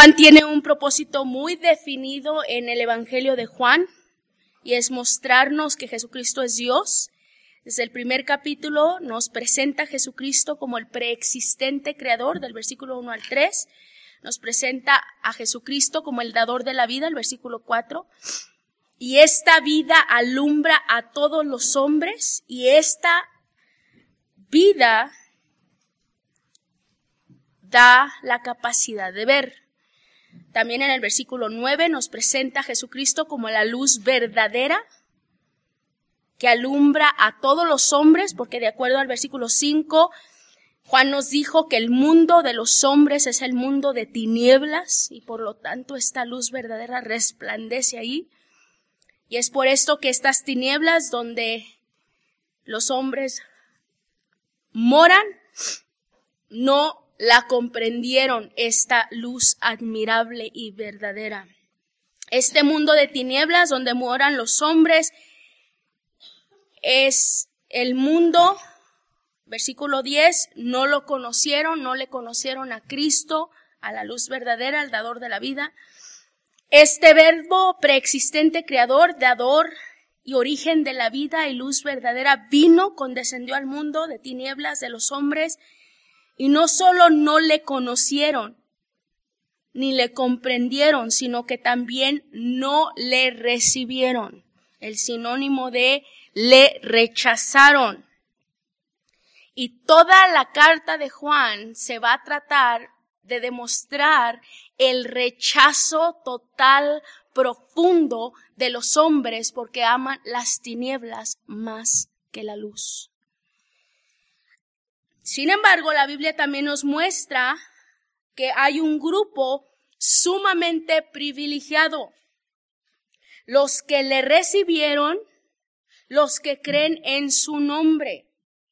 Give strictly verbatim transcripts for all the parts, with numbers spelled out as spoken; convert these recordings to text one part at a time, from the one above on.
Juan tiene un propósito muy definido en el Evangelio de Juan y es mostrarnos que Jesucristo es Dios. Desde el primer capítulo nos presenta a Jesucristo como el preexistente creador, del versículo uno al tres. Nos presenta a Jesucristo como el dador de la vida, el versículo cuatro. Y esta vida alumbra a todos los hombres y esta vida da la capacidad de ver. También en el versículo nueve nos presenta a Jesucristo como la luz verdadera que alumbra a todos los hombres, porque de acuerdo al versículo cinco, Juan nos dijo que el mundo de los hombres es el mundo de tinieblas y por lo tanto esta luz verdadera resplandece ahí. Y es por esto que estas tinieblas donde los hombres moran, no la comprendieron esta luz admirable y verdadera. Este mundo de tinieblas donde moran los hombres es el mundo, versículo diez, no lo conocieron, no le conocieron a Cristo, a la luz verdadera, al dador de la vida. Este verbo preexistente, creador, dador y origen de la vida y luz verdadera vino, condescendió al mundo de tinieblas de los hombres y no solo no le conocieron ni le comprendieron, sino que también no le recibieron. El sinónimo de le rechazaron. Y toda la carta de Juan se va a tratar de demostrar el rechazo total, profundo de los hombres porque aman las tinieblas más que la luz. Sin embargo, la Biblia también nos muestra que hay un grupo sumamente privilegiado. Los que le recibieron, los que creen en su nombre.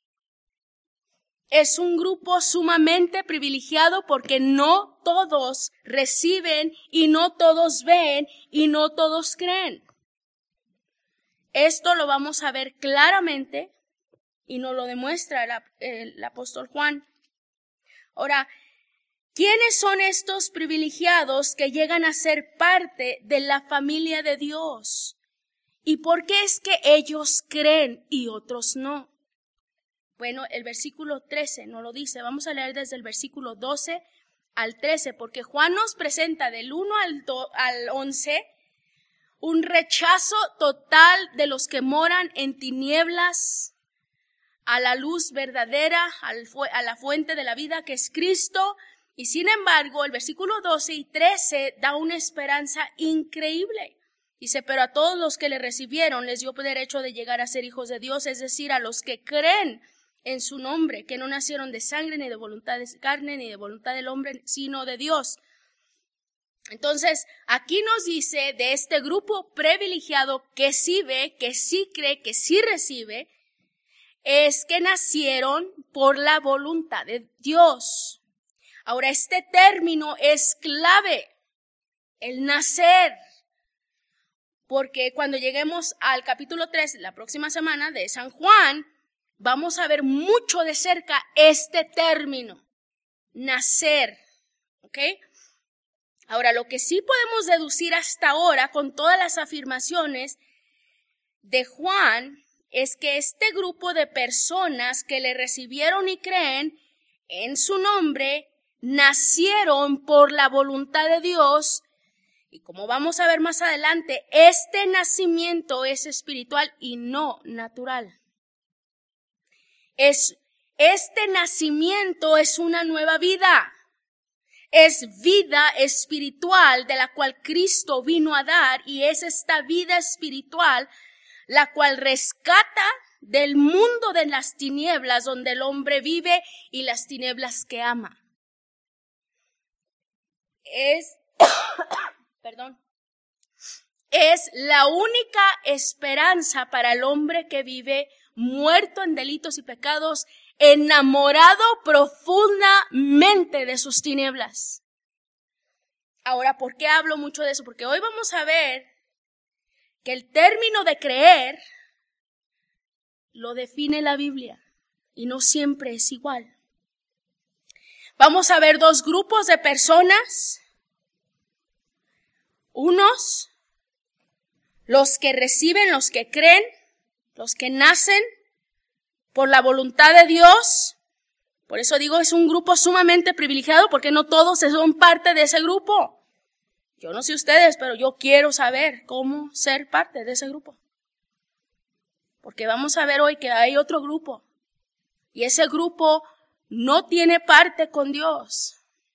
Es un grupo sumamente privilegiado porque no todos reciben y no todos ven y no todos creen. Esto lo vamos a ver claramente y nos lo demuestra el, el apóstol Juan. Ahora, ¿quiénes son estos privilegiados que llegan a ser parte de la familia de Dios? ¿Y por qué es que ellos creen y otros no? Bueno, el versículo trece nos lo dice. Vamos a leer desde el versículo doce al trece, porque Juan nos presenta del uno al once un rechazo total de los que moran en tinieblas a la luz verdadera, a la fuente de la vida que es Cristo. Y sin embargo, el versículo doce y trece da una esperanza increíble. Dice, pero a todos los que le recibieron les dio derecho de llegar a ser hijos de Dios, es decir, a los que creen en su nombre, que no nacieron de sangre, ni de voluntad de carne, ni de voluntad del hombre, sino de Dios. Entonces, aquí nos dice de este grupo privilegiado que sí ve, que sí cree, que sí recibe, es que nacieron por la voluntad de Dios. Ahora, este término es clave, el nacer. Porque cuando lleguemos al capítulo tres, la próxima semana de San Juan, vamos a ver mucho de cerca este término, nacer, ¿ok? Ahora, lo que sí podemos deducir hasta ahora con todas las afirmaciones de Juan es que este grupo de personas que le recibieron y creen en su nombre, nacieron por la voluntad de Dios. Y como vamos a ver más adelante, este nacimiento es espiritual y no natural. Es, este nacimiento es una nueva vida. Es vida espiritual de la cual Cristo vino a dar y es esta vida espiritual la cual rescata del mundo de las tinieblas donde el hombre vive y las tinieblas que ama. Es Perdón. Es la única esperanza para el hombre que vive muerto en delitos y pecados, enamorado profundamente de sus tinieblas. Ahora, ¿por qué hablo mucho de eso? Porque hoy vamos a ver que el término de creer lo define la Biblia y no siempre es igual. Vamos a ver dos grupos de personas Unos, los que reciben, los que creen, los que nacen por la voluntad de Dios. Por eso digo, es un grupo sumamente privilegiado, porque no todos son parte de ese grupo. Yo no sé ustedes, pero yo quiero saber cómo ser parte de ese grupo. Porque vamos a ver hoy que hay otro grupo. Y ese grupo no tiene parte con Dios.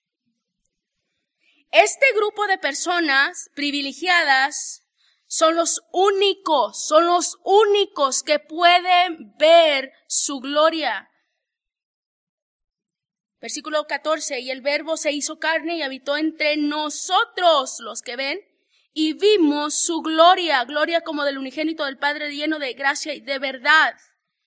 Este grupo de personas privilegiadas son los únicos, son los únicos que pueden ver su gloria. Versículo catorce, y el Verbo se hizo carne y habitó entre nosotros, los que ven, y vimos su gloria, gloria como del unigénito del Padre, lleno de gracia y de verdad.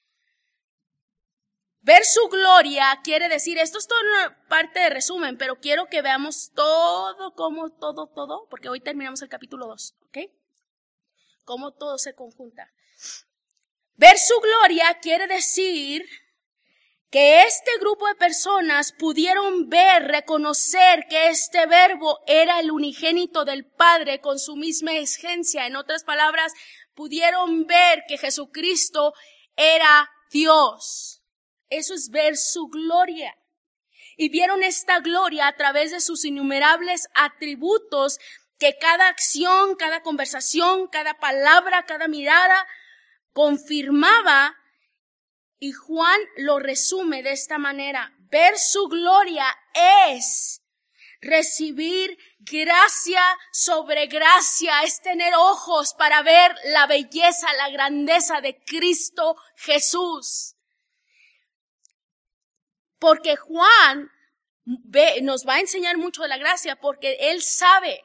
Ver su gloria quiere decir, esto es toda una parte de resumen, pero quiero que veamos todo, como todo, todo, porque hoy terminamos el capítulo dos, ¿ok? Cómo todo se conjunta. Ver su gloria quiere decir que este grupo de personas pudieron ver, reconocer que este Verbo era el unigénito del Padre con su misma esencia. En otras palabras, pudieron ver que Jesucristo era Dios. Eso es ver su gloria. Y vieron esta gloria a través de sus innumerables atributos que cada acción, cada conversación, cada palabra, cada mirada confirmaba. Y Juan lo resume de esta manera. Ver su gloria es recibir gracia sobre gracia, es tener ojos para ver la belleza, la grandeza de Cristo Jesús. Porque Juan ve, nos va a enseñar mucho de la gracia, porque él sabe,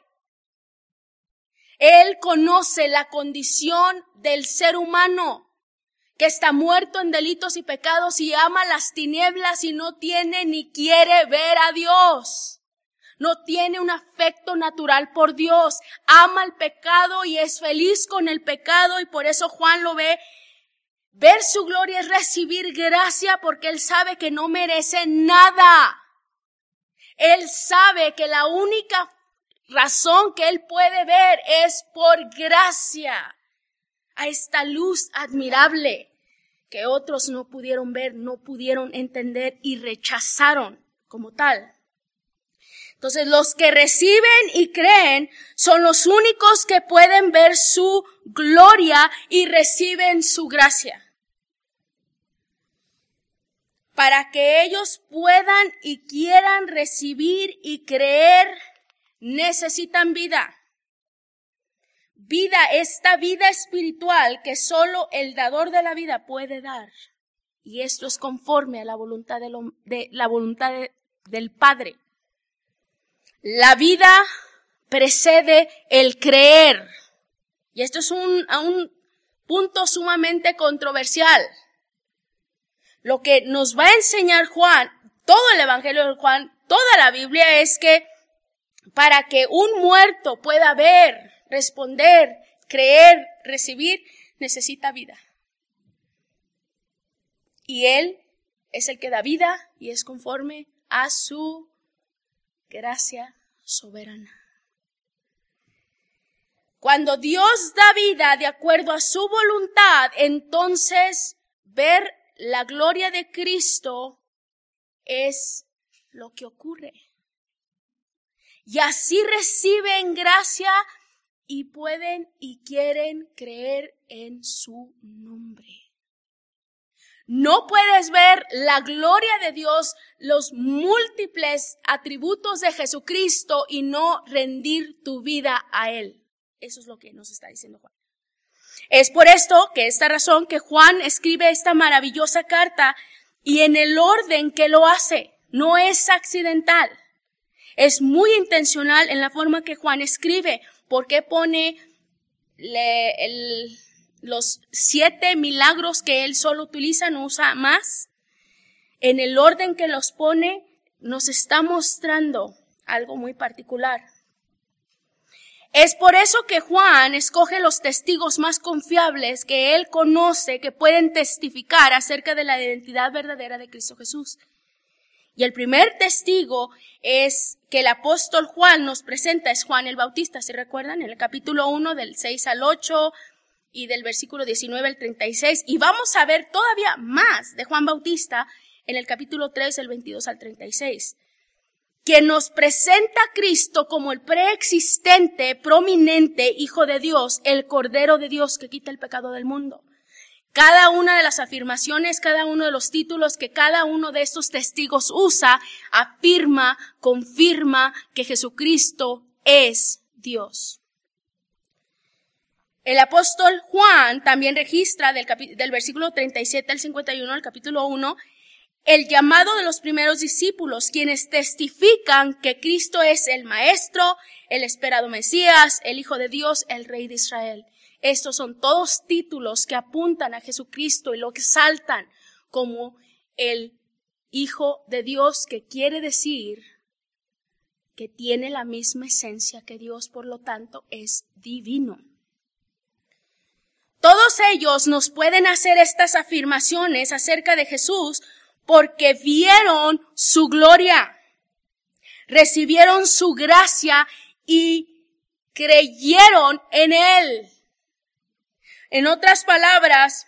él conoce la condición del ser humano, que está muerto en delitos y pecados y ama las tinieblas y no tiene ni quiere ver a Dios. No tiene un afecto natural por Dios. Ama el pecado y es feliz con el pecado, y por eso Juan lo ve. Ver su gloria es recibir gracia, porque él sabe que no merece nada. Él sabe que la única razón que él puede ver es por gracia. A esta luz admirable que otros no pudieron ver, no pudieron entender y rechazaron como tal. Entonces, los que reciben y creen son los únicos que pueden ver su gloria y reciben su gracia. Para que ellos puedan y quieran recibir y creer, necesitan vida. Vida, esta vida espiritual que solo el dador de la vida puede dar. Y esto es conforme a la voluntad de, lo, de la voluntad de, del Padre. La vida precede el creer. Y esto es un, un punto sumamente controversial. Lo que nos va a enseñar Juan, todo el Evangelio de Juan, toda la Biblia, es que para que un muerto pueda ver, responder, creer, recibir, necesita vida. Y Él es el que da vida y es conforme a su gracia soberana. Cuando Dios da vida de acuerdo a su voluntad, entonces ver la gloria de Cristo es lo que ocurre. Y así reciben gracia y pueden y quieren creer en su nombre. No puedes ver la gloria de Dios, los múltiples atributos de Jesucristo y no rendir tu vida a Él. Eso es lo que nos está diciendo Juan. Es por esto, que esta razón, que Juan escribe esta maravillosa carta y en el orden que lo hace. No es accidental. Es muy intencional en la forma que Juan escribe. Porque pone le, el, los siete milagros que él solo utiliza, no usa más. En el orden que los pone, nos está mostrando algo muy particular. Es por eso que Juan escoge los testigos más confiables que él conoce, que pueden testificar acerca de la identidad verdadera de Cristo Jesús. Y el primer testigo es que el apóstol Juan nos presenta, es Juan el Bautista, ¿se recuerdan? En el capítulo uno del seis al ocho y del versículo diecinueve al treinta y seis. Y vamos a ver todavía más de Juan Bautista en el capítulo tres, del veintidós al treinta y seis. Quien nos presenta a Cristo como el preexistente, prominente Hijo de Dios, el Cordero de Dios que quita el pecado del mundo. Cada una de las afirmaciones, cada uno de los títulos que cada uno de estos testigos usa, afirma, confirma que Jesucristo es Dios. El apóstol Juan también registra del, capi- del versículo treinta y siete al cincuenta y uno del capítulo uno, el llamado de los primeros discípulos, quienes testifican que Cristo es el Maestro, el esperado Mesías, el Hijo de Dios, el Rey de Israel. Estos son todos títulos que apuntan a Jesucristo y lo exaltan como el Hijo de Dios, que quiere decir que tiene la misma esencia que Dios, por lo tanto es divino. Todos ellos nos pueden hacer estas afirmaciones acerca de Jesús porque vieron su gloria, recibieron su gracia y creyeron en Él. En otras palabras,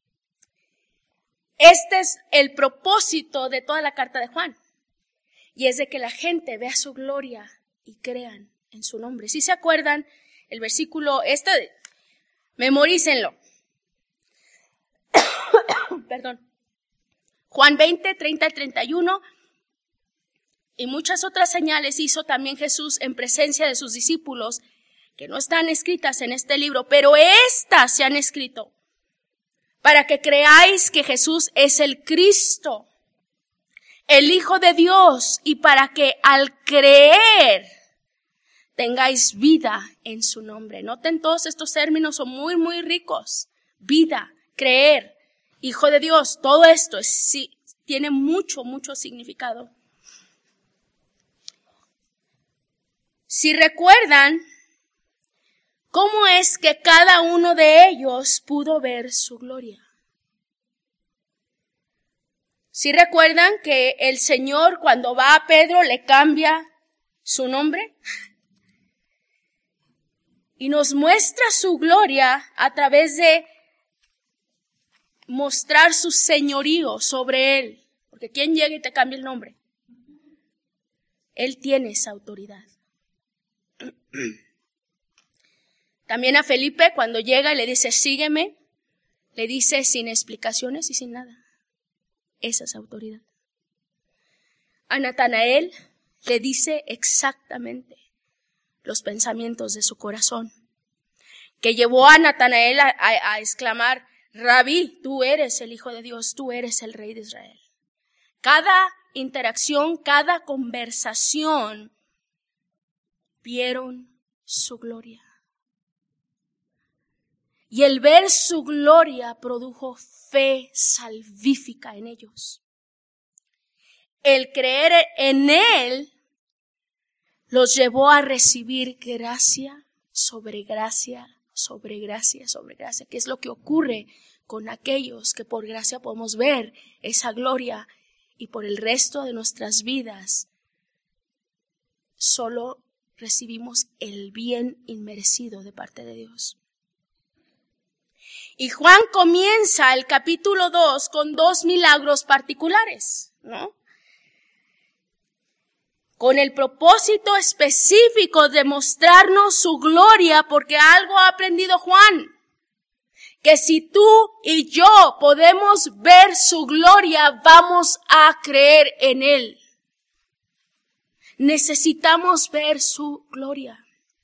este es el propósito de toda la carta de Juan, y es de que la gente vea su gloria y crean en su nombre. Si se acuerdan, el versículo, este, memorícenlo. Perdón. Juan veinte, treinta al treinta y uno, y muchas otras señales hizo también Jesús en presencia de sus discípulos, que no están escritas en este libro, pero estas se han escrito, para que creáis que Jesús es el Cristo, el Hijo de Dios, y para que al creer tengáis vida en su nombre. Noten, todos estos términos son muy, muy ricos. Vida, creer, Hijo de Dios, todo esto es, sí, tiene mucho, mucho significado. Si recuerdan, ¿cómo es que cada uno de ellos pudo ver su gloria? Si recuerdan que el Señor, cuando va a Pedro, le cambia su nombre y nos muestra su gloria a través de mostrar su señorío sobre él. Porque ¿quién llega y te cambia el nombre? Él tiene esa autoridad. También a Felipe, cuando llega y le dice, sígueme, le dice sin explicaciones y sin nada. Esa es autoridad. A Natanael le dice exactamente los pensamientos de su corazón, que llevó a Natanael a, a, a exclamar, Rabí, tú eres el Hijo de Dios, tú eres el Rey de Israel. Cada interacción, cada conversación, vieron su gloria. Y el ver su gloria produjo fe salvífica en ellos. El creer en Él los llevó a recibir gracia sobre gracia, sobre gracia, sobre gracia, que es lo que ocurre con aquellos que por gracia podemos ver esa gloria y por el resto de nuestras vidas solo recibimos el bien inmerecido de parte de Dios. Y Juan comienza el capítulo dos con dos milagros particulares, ¿no? Con el propósito específico de mostrarnos su gloria, porque algo ha aprendido Juan, que si tú y yo podemos ver su gloria, vamos a creer en Él. Necesitamos ver su gloria.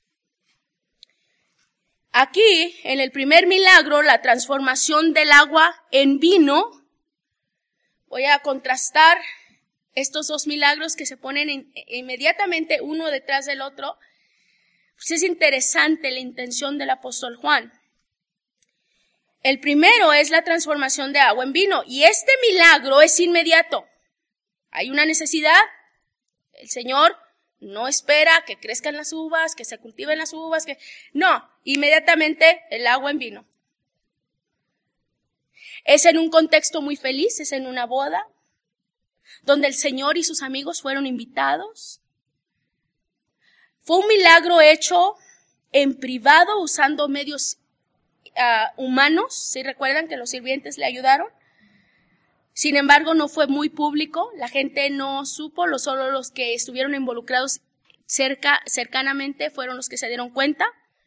Aquí, en el primer milagro, la transformación del agua en vino, voy a contrastar estos dos milagros que se ponen in, inmediatamente uno detrás del otro. Pues es interesante la intención del apóstol Juan. El primero es la transformación de agua en vino, y este milagro es inmediato. Hay una necesidad, el Señor no espera que crezcan las uvas, que se cultiven las uvas, que no, inmediatamente el agua en vino. Es en un contexto muy feliz, es en una boda. donde el Señor y sus amigos fueron invitados. Fue un milagro hecho en privado usando medios uh, humanos. ¿Sí recuerdan que los sirvientes le ayudaron? Sin embargo, no fue muy público. La gente no supo, lo solo los que estuvieron involucrados cerca, cercanamente fueron los que se dieron cuenta.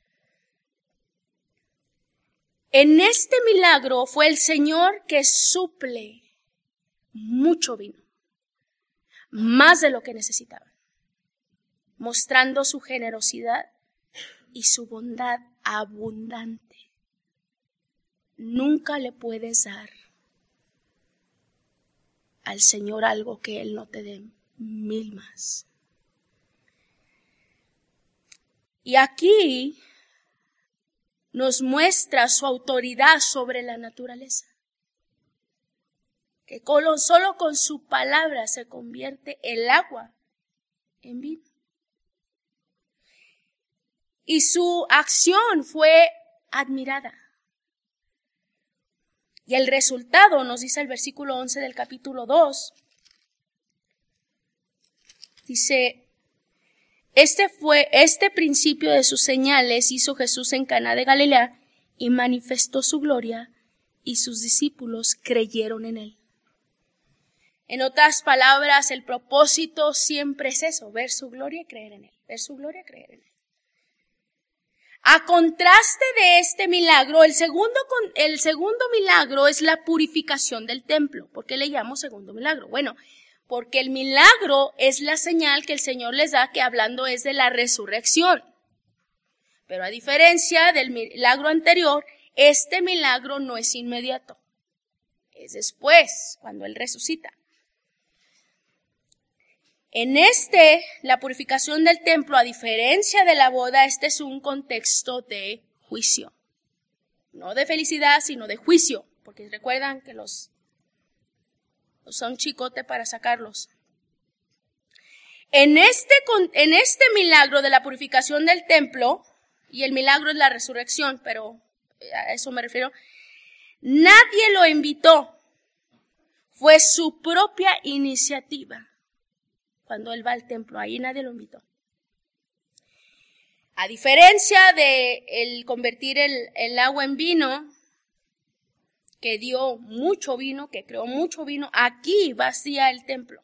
En este milagro fue el Señor que suple mucho vino, más de lo que necesitaban, mostrando su generosidad y su bondad abundante. Nunca le puedes dar al Señor algo que Él no te dé mil más. Y aquí nos muestra su autoridad sobre la naturaleza. Que solo con su palabra se convierte el agua en vino. Y su acción fue admirada. Y el resultado, nos dice el versículo once del capítulo dos, dice, este fue, este principio de sus señales hizo Jesús en Caná de Galilea y manifestó su gloria y sus discípulos creyeron en él. En otras palabras, el propósito siempre es eso, ver su gloria y creer en él, ver su gloria y creer en él. A contraste de este milagro, el segundo, el segundo milagro es la purificación del templo. ¿Por qué le llamo segundo milagro? Bueno, porque el milagro es la señal que el Señor les da, que hablando es de la resurrección. Pero a diferencia del milagro anterior, este milagro no es inmediato. Es después, cuando Él resucita. En este, la purificación del templo, a diferencia de la boda, este es un contexto de juicio. No de felicidad, sino de juicio. Porque recuerdan que los usa un chicote para sacarlos. En este, en este milagro de la purificación del templo, y el milagro es la resurrección, pero a eso me refiero, nadie lo invitó. Fue su propia iniciativa. Cuando él va al templo, ahí nadie lo invitó. A diferencia de el convertir el, el agua en vino, que dio mucho vino, que creó mucho vino, aquí vacía el templo.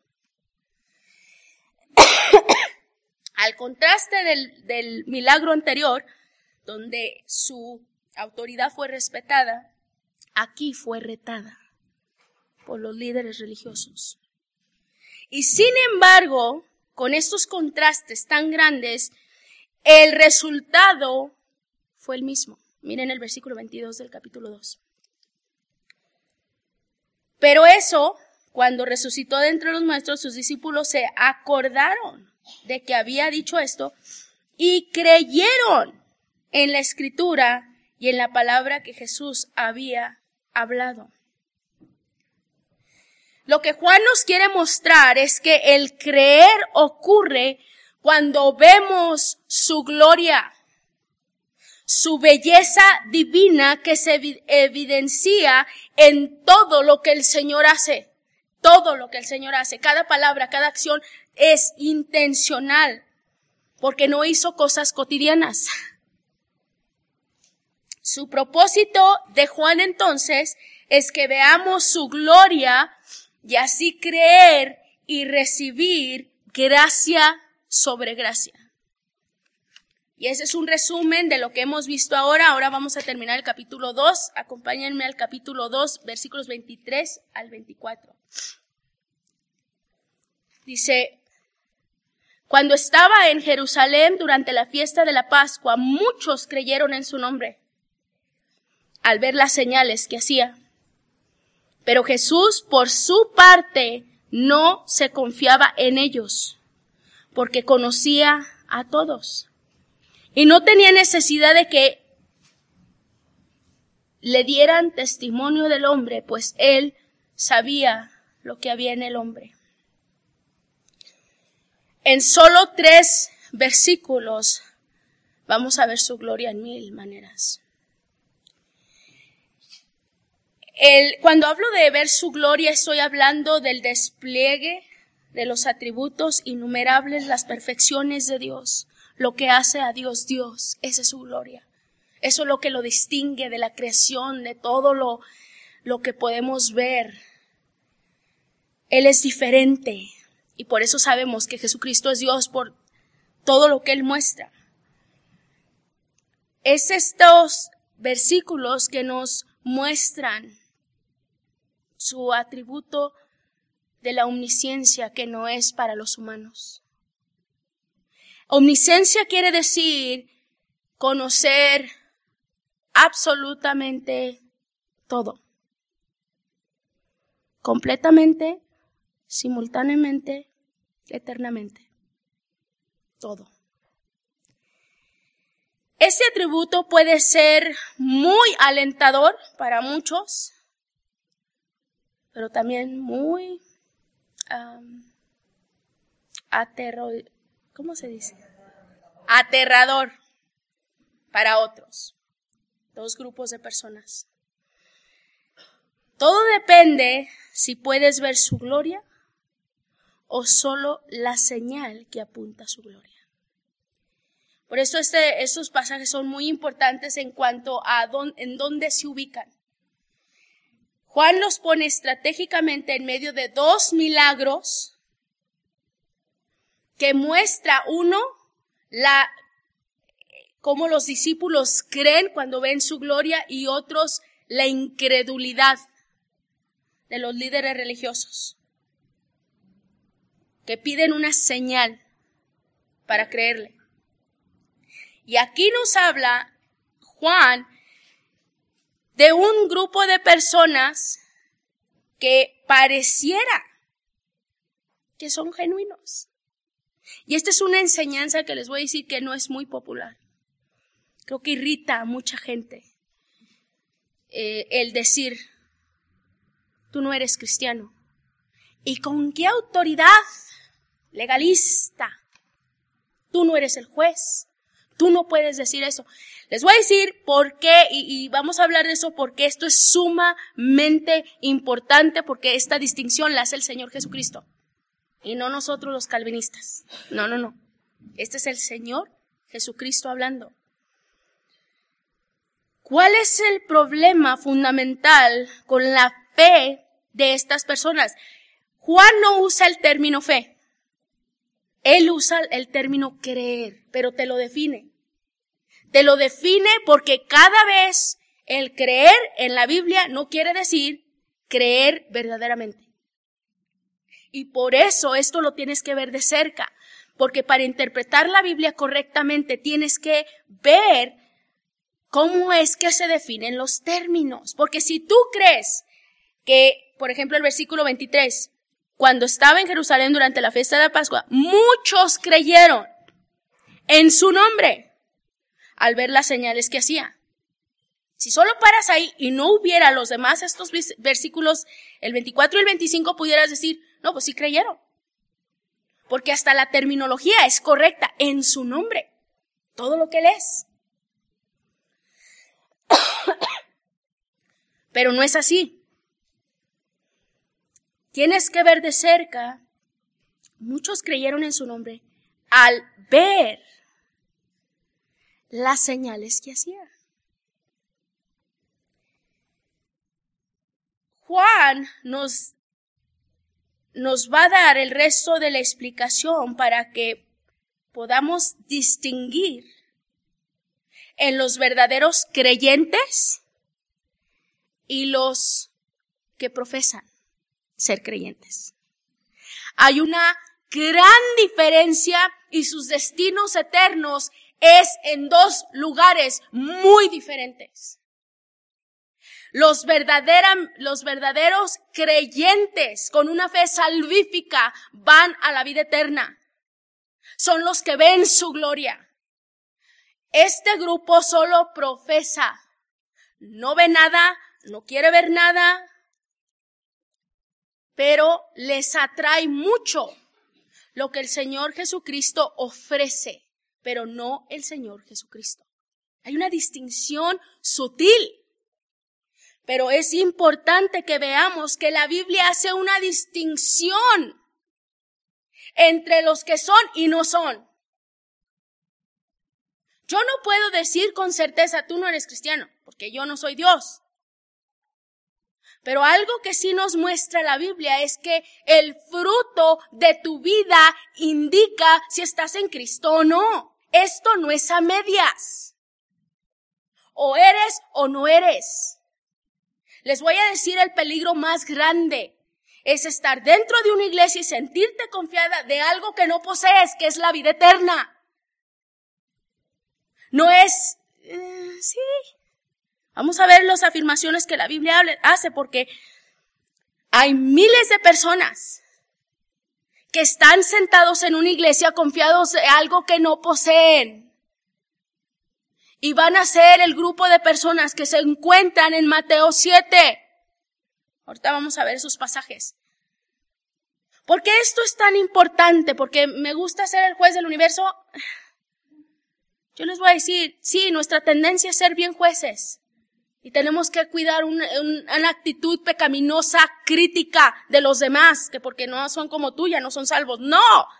Al contraste del, del milagro anterior, donde su autoridad fue respetada, aquí fue retada por los líderes religiosos. Y sin embargo, con estos contrastes tan grandes, el resultado fue el mismo. Miren el versículo veintidós del capítulo dos. Pero eso, cuando resucitó de entre los nuestros, sus discípulos se acordaron de que había dicho esto y creyeron en la Escritura y en la palabra que Jesús había hablado. Lo que Juan nos quiere mostrar es que el creer ocurre cuando vemos su gloria, su belleza divina que se evidencia en todo lo que el Señor hace. Todo lo que el Señor hace, cada palabra, cada acción es intencional, porque no hizo cosas cotidianas. Su propósito de Juan entonces es que veamos su gloria y así creer y recibir gracia sobre gracia. Y ese es un resumen de lo que hemos visto ahora. Ahora vamos a terminar el capítulo dos. Acompáñenme al capítulo dos, versículos veintitrés al veinticuatro. Dice, cuando estaba en Jerusalén durante la fiesta de la Pascua, muchos creyeron en su nombre al ver las señales que hacía. Pero Jesús, por su parte, no se confiaba en ellos, porque conocía a todos. Y no tenía necesidad de que le dieran testimonio del hombre, pues él sabía lo que había en el hombre. En solo tres versículos vamos a ver su gloria en mil maneras. El, cuando hablo de ver su gloria, estoy hablando del despliegue de los atributos innumerables, las perfecciones de Dios, lo que hace a Dios Dios, esa es su gloria. Eso es lo que lo distingue de la creación, de todo lo, lo que podemos ver. Él es diferente y por eso sabemos que Jesucristo es Dios por todo lo que Él muestra. Es estos versículos que nos muestran su atributo de la omnisciencia que no es para los humanos. Omnisciencia quiere decir conocer absolutamente todo. Completamente, simultáneamente, eternamente. Todo. Este atributo puede ser muy alentador para muchos, pero también muy um, aterro, ¿cómo se dice? Aterrador para otros. Dos grupos de personas. Todo depende si puedes ver su gloria o solo la señal que apunta a su gloria. Por eso este, estos pasajes son muy importantes en cuanto a don, en dónde se ubican. Juan los pone estratégicamente en medio de dos milagros que muestra uno la cómo los discípulos creen cuando ven su gloria y otros la incredulidad de los líderes religiosos que piden una señal para creerle. Y aquí nos habla Juan de un grupo de personas que pareciera que son genuinos. Y esta es una enseñanza que les voy a decir que no es muy popular. Creo que irrita a mucha gente eh, el decir, tú no eres cristiano. ¿Y con qué autoridad legalista? Tú no eres el juez. Tú no puedes decir eso. Les voy a decir por qué, y, y vamos a hablar de eso, porque esto es sumamente importante, porque esta distinción la hace el Señor Jesucristo, y no nosotros los calvinistas. No, no, no. Este es el Señor Jesucristo hablando. ¿Cuál es el problema fundamental con la fe de estas personas? Juan no usa el término fe. Él usa el término creer, pero te lo define. Te lo define porque cada vez el creer en la Biblia no quiere decir creer verdaderamente. Y por eso esto lo tienes que ver de cerca, porque para interpretar la Biblia correctamente tienes que ver cómo es que se definen los términos. Porque si tú crees que, por ejemplo, el versículo veintitrés, cuando estaba en Jerusalén durante la fiesta de la Pascua, muchos creyeron en su nombre al ver las señales que hacía. Si solo paras ahí y no hubiera los demás estos versículos, el veinticuatro y el veinticinco, pudieras decir, no, pues sí creyeron. Porque hasta la terminología es correcta, en su nombre. Todo lo que él es. Pero no es así. Tienes que ver de cerca, muchos creyeron en su nombre al ver las señales que hacía. Juan nos, nos va a dar el resto de la explicación para que podamos distinguir en los verdaderos creyentes y los que profesan ser creyentes. Hay una gran diferencia y sus destinos eternos es en dos lugares muy diferentes. Los, verdadera, los verdaderos creyentes con una fe salvífica van a la vida eterna. Son los que ven su gloria. Este grupo solo profesa. No ve nada, no quiere ver nada, pero les atrae mucho lo que el Señor Jesucristo ofrece, pero no el Señor Jesucristo. Hay una distinción sutil. Pero es importante que veamos que la Biblia hace una distinción entre los que son y no son. Yo no puedo decir con certeza, tú no eres cristiano, porque yo no soy Dios. Pero algo que sí nos muestra la Biblia es que el fruto de tu vida indica si estás en Cristo o no. Esto no es a medias. O eres o no eres. Les voy a decir el peligro más grande. Es estar dentro de una iglesia y sentirte confiada de algo que no posees, que es la vida eterna. No es, eh, sí. Vamos a ver las afirmaciones que la Biblia hace, porque hay miles de personas que están sentados en una iglesia confiados en algo que no poseen. Y van a ser el grupo de personas que se encuentran en Mateo siete. Ahorita vamos a ver esos pasajes. ¿Por qué esto es tan importante? Porque me gusta ser el juez del universo. Yo les voy a decir, sí, nuestra tendencia es ser bien jueces. Y tenemos que cuidar una, una actitud pecaminosa, crítica de los demás, que porque no son como tú ya no son salvos. ¡No!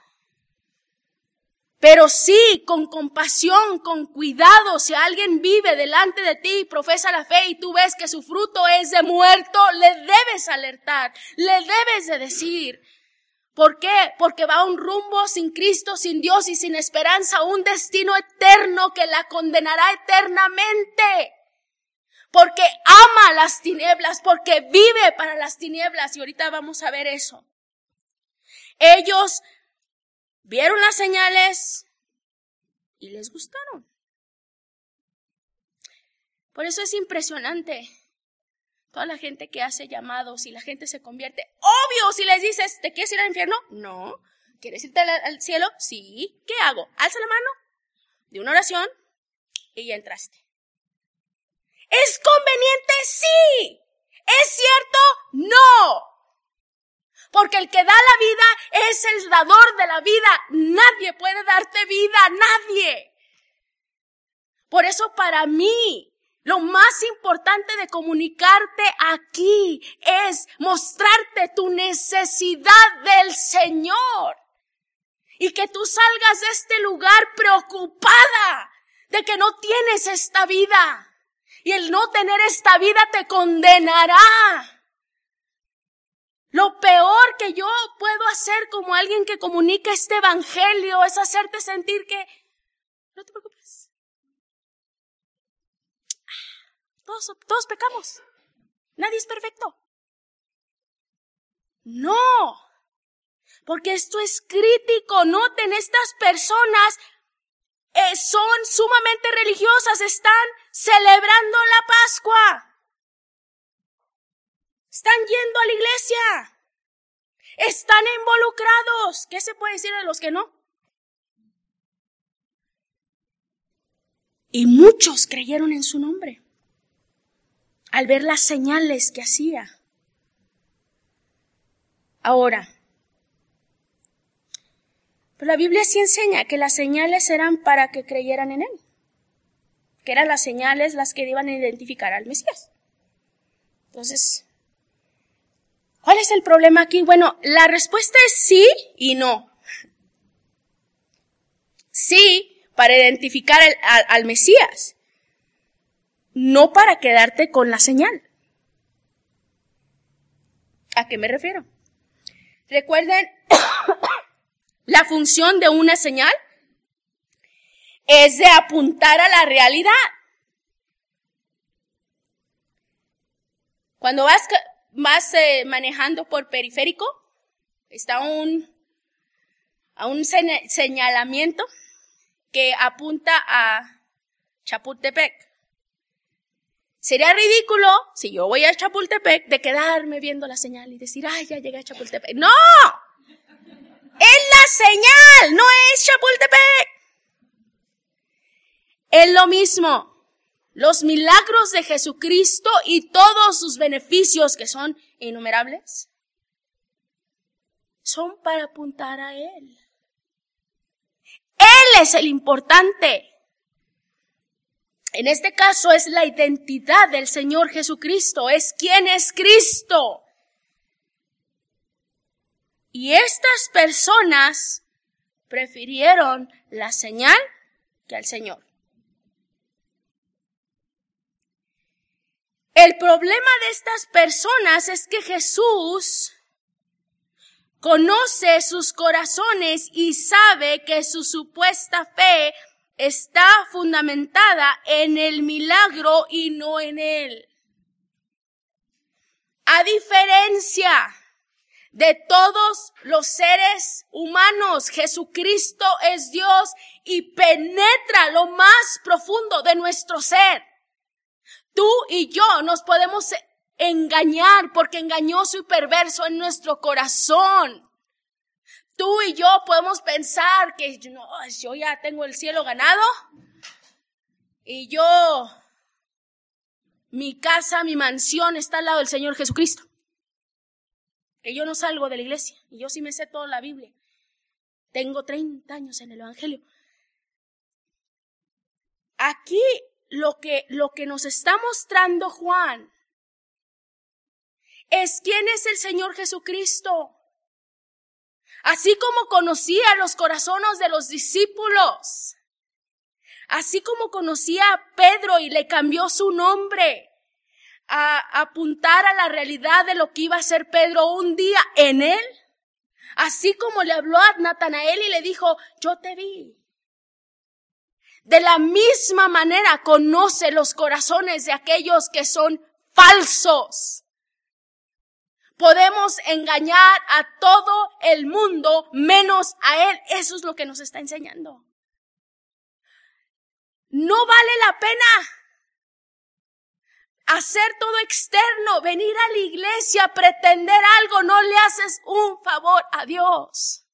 Pero sí, con compasión, con cuidado, si alguien vive delante de ti y profesa la fe y tú ves que su fruto es de muerto, le debes alertar, le debes de decir. ¿Por qué? Porque va a un rumbo sin Cristo, sin Dios y sin esperanza, a un destino eterno que la condenará eternamente. Porque ama las tinieblas, porque vive para las tinieblas. Y ahorita vamos a ver eso. Ellos vieron las señales y les gustaron. Por eso es impresionante. Toda la gente que hace llamados y la gente se convierte. Obvio, si les dices, ¿te quieres ir al infierno? No. ¿Quieres irte al, al cielo? Sí. ¿Qué hago? Alza la mano, de una oración y ya entraste. ¿Es conveniente? Sí. ¿Es cierto? No. Porque el que da la vida es el dador de la vida. Nadie puede darte vida, nadie. Por eso para mí, lo más importante de comunicarte aquí es mostrarte tu necesidad del Señor. Y que tú salgas de este lugar preocupada de que no tienes esta vida. Y el no tener esta vida te condenará. Lo peor que yo puedo hacer como alguien que comunica este evangelio es hacerte sentir que no te preocupes. Todos, todos pecamos. Nadie es perfecto. No. Porque esto es crítico. Noten, estas personas Eh, son sumamente religiosas, están celebrando la Pascua, están yendo a la iglesia, están involucrados. ¿Qué se puede decir de los que no? Y muchos creyeron en su nombre al ver las señales que hacía. Ahora, pero la Biblia sí enseña que las señales eran para que creyeran en Él. Que eran las señales las que iban a identificar al Mesías. Entonces, ¿cuál es el problema aquí? Bueno, la respuesta es sí y no. Sí, para identificar al, al, al Mesías. No para quedarte con la señal. ¿A qué me refiero? Recuerden, la función de una señal es de apuntar a la realidad. Cuando vas, vas eh, manejando por periférico, está un, a un señalamiento que apunta a Chapultepec. Sería ridículo, si yo voy a Chapultepec, de quedarme viendo la señal y decir, ay, ya llegué a Chapultepec. ¡No! Es la señal, no es Chapultepec. Es lo mismo. Los milagros de Jesucristo y todos sus beneficios, que son innumerables, son para apuntar a Él. Él es el importante. En este caso es la identidad del Señor Jesucristo, es quién es Cristo. Y estas personas prefirieron la señal que al Señor. El problema de estas personas es que Jesús conoce sus corazones y sabe que su supuesta fe está fundamentada en el milagro y no en Él. A diferencia de todos los seres humanos, Jesucristo es Dios y penetra lo más profundo de nuestro ser. Tú y yo nos podemos engañar porque engañoso y perverso en nuestro corazón. Tú y yo podemos pensar que no, yo ya tengo el cielo ganado y yo, mi casa, mi mansión está al lado del Señor Jesucristo. Que yo no salgo de la iglesia y yo sí me sé toda la Biblia. Tengo treinta años en el Evangelio. Aquí lo que, lo que nos está mostrando Juan es quién es el Señor Jesucristo. Así como conocía los corazones de los discípulos, así como conocía a Pedro y le cambió su nombre, a, a apuntar a la realidad de lo que iba a ser Pedro un día en él, así como le habló a Natanael y le dijo, yo te vi. De la misma manera conoce los corazones de aquellos que son falsos. Podemos engañar a todo el mundo menos a Él. Eso es lo que nos está enseñando. No vale la pena hacer todo externo, venir a la iglesia, pretender algo, no le haces un favor a Dios.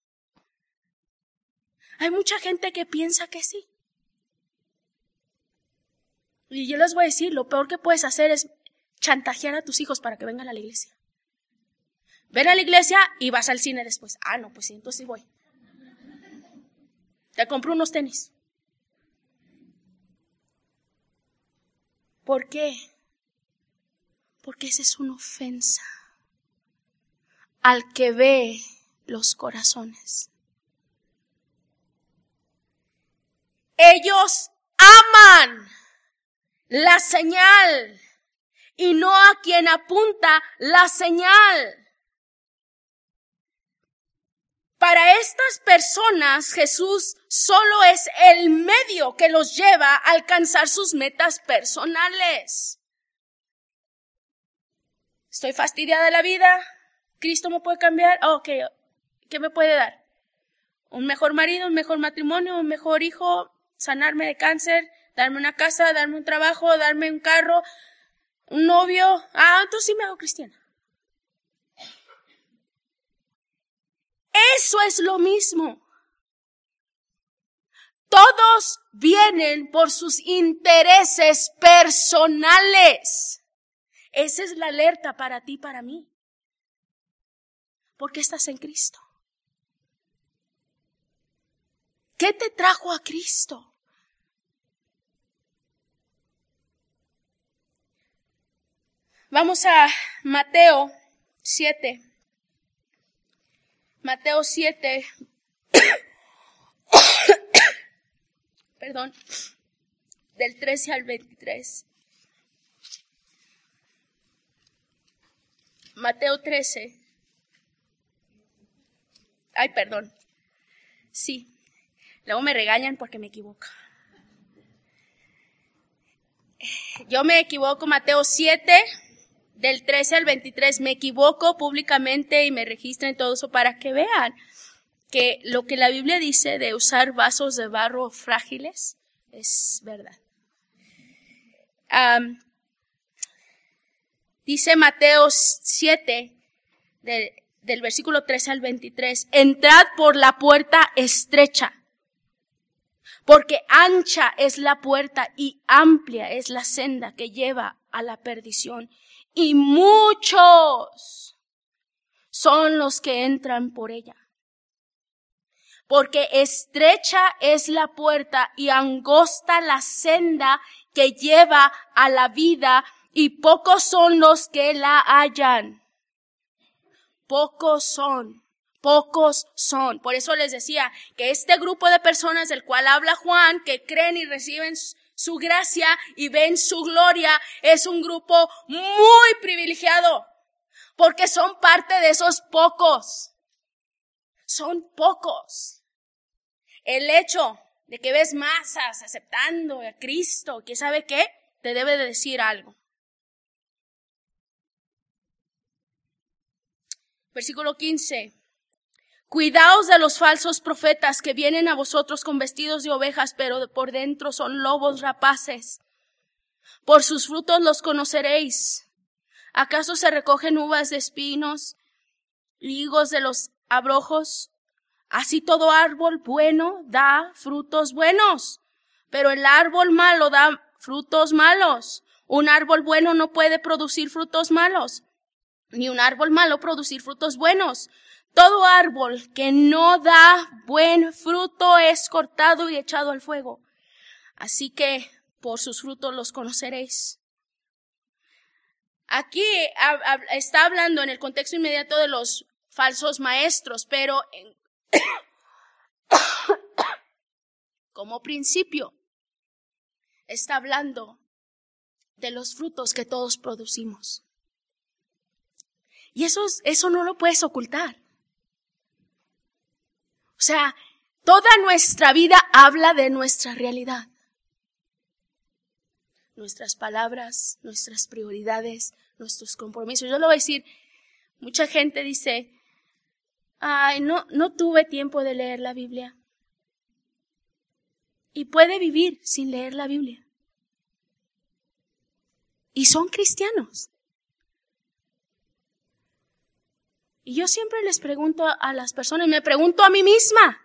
Hay mucha gente que piensa que sí. Y yo les voy a decir, lo peor que puedes hacer es chantajear a tus hijos para que vengan a la iglesia. Ven a la iglesia y vas al cine después. Ah, no, pues sí, entonces sí voy. Te compro unos tenis. ¿Por qué? Porque esa es una ofensa al que ve los corazones. Ellos aman la señal y no a quien apunta la señal. Para estas personas, Jesús solo es el medio que los lleva a alcanzar sus metas personales. Estoy fastidiada de la vida. ¿Cristo me puede cambiar? Oh, ok, ¿qué me puede dar? Un mejor marido, un mejor matrimonio, un mejor hijo, sanarme de cáncer, darme una casa, darme un trabajo, darme un carro, un novio. Ah, entonces sí me hago cristiana. Eso es lo mismo. Todos vienen por sus intereses personales. Esa es la alerta para ti y para mí. ¿Por qué estás en Cristo? ¿Qué te trajo a Cristo? Vamos a Mateo siete. Mateo siete. Perdón. Del trece al veintitrés. Mateo trece. Ay, perdón. Sí. Luego me regañan porque me equivoco. Yo me equivoco, Mateo siete, del trece al veintitrés. Me equivoco públicamente y me registran todo eso para que vean que lo que la Biblia dice de usar vasos de barro frágiles es verdad. Um, dice Mateo siete, de, del versículo trece al veintitrés, entrad por la puerta estrecha, porque ancha es la puerta y amplia es la senda que lleva a la perdición, y muchos son los que entran por ella. porque estrecha es la puerta y angosta la senda que lleva a la vida, y pocos son los que la hallan. Pocos son, pocos son. Por eso les decía que este grupo de personas del cual habla Juan, que creen y reciben su gracia y ven su gloria, es un grupo muy privilegiado, porque son parte de esos pocos. Son pocos. El hecho de que ves masas aceptando a Cristo, ¿qué sabe qué? Te debe de decir algo. Versículo quince. Cuidaos de los falsos profetas que vienen a vosotros con vestidos de ovejas, pero por dentro son lobos rapaces. Por sus frutos los conoceréis. ¿Acaso se recogen uvas de espinos, higos de los abrojos? Así todo árbol bueno da frutos buenos, pero el árbol malo da frutos malos. Un árbol bueno no puede producir frutos malos, ni un árbol malo producir frutos buenos. Todo árbol que no da buen fruto es cortado y echado al fuego. Así que por sus frutos los conoceréis. Aquí está hablando en el contexto inmediato de los falsos maestros, pero en como principio está hablando de los frutos que todos producimos. Y eso, eso no lo puedes ocultar. O sea, toda nuestra vida habla de nuestra realidad. Nuestras palabras, nuestras prioridades, nuestros compromisos. Yo lo voy a decir, mucha gente dice, ay, no, no tuve tiempo de leer la Biblia. Y puede vivir sin leer la Biblia. Y son cristianos. Y yo siempre les pregunto a las personas, me pregunto a mí misma,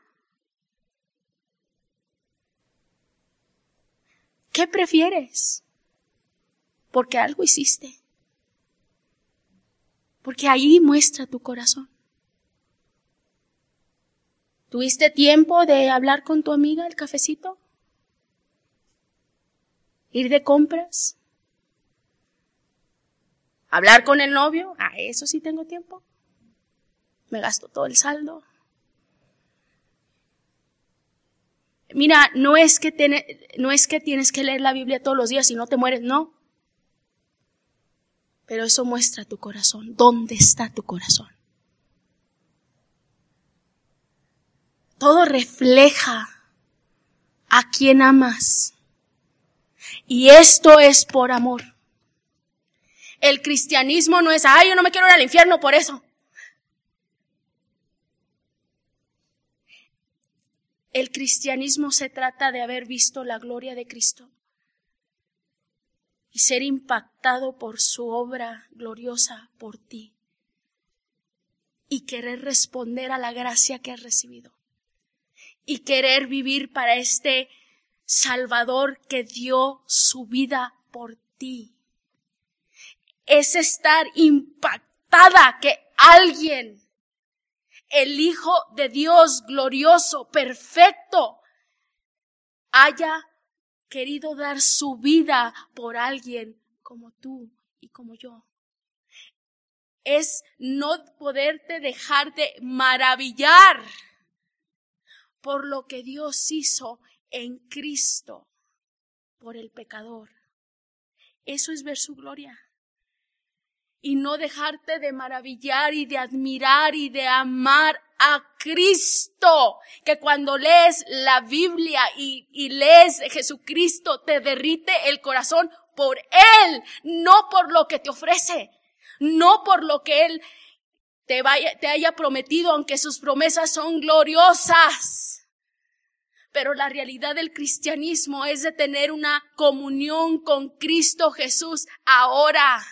¿qué prefieres? Porque algo hiciste. Porque ahí muestra tu corazón. ¿Tuviste tiempo de hablar con tu amiga el cafecito? ¿Ir de compras? ¿Hablar con el novio? Ah, eso sí tengo tiempo. Me gasto todo el saldo. Mira, no es que tiene, no es que tienes que leer la Biblia todos los días y no te mueres, no. Pero eso muestra tu corazón. ¿Dónde está tu corazón? Todo refleja a quien amas. Y esto es por amor. El cristianismo no es, ay, yo no me quiero ir al infierno por eso. El cristianismo se trata de haber visto la gloria de Cristo y ser impactado por su obra gloriosa por ti y querer responder a la gracia que has recibido y querer vivir para este Salvador que dio su vida por ti. Es estar impactada que alguien, el Hijo de Dios glorioso, perfecto, haya querido dar su vida por alguien como tú y como yo. Es no poderte dejar de maravillar por lo que Dios hizo en Cristo por el pecador. Eso es ver su gloria. Y no dejarte de maravillar y de admirar y de amar a Cristo. Que cuando lees la Biblia y, y lees de Jesucristo, te derrite el corazón por Él, no por lo que te ofrece, no por lo que Él te, vaya, te haya prometido, aunque sus promesas son gloriosas. Pero la realidad del cristianismo es de tener una comunión con Cristo Jesús ahora.